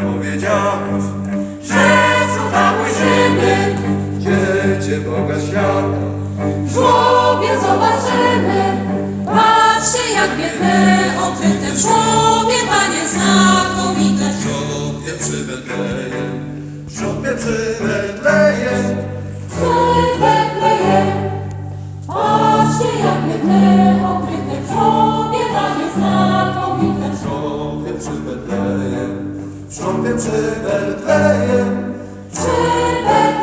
powiedziałeś, że cuda ujrzymy, dziecię Boga świata. w żłobie zobaczymy. Patrzcie, jak biedne, okryte w żłobie, Panie, znakomite. W żłobie przy Betlejem, w żłobie przy Betlejem. Przy Betlejem. Patrzcie, jak biedne, okryte w żłobie, Panie, znakomite. W żłobie przy Betlejem, w żłobie przy Betlejem. Przy Betlejem.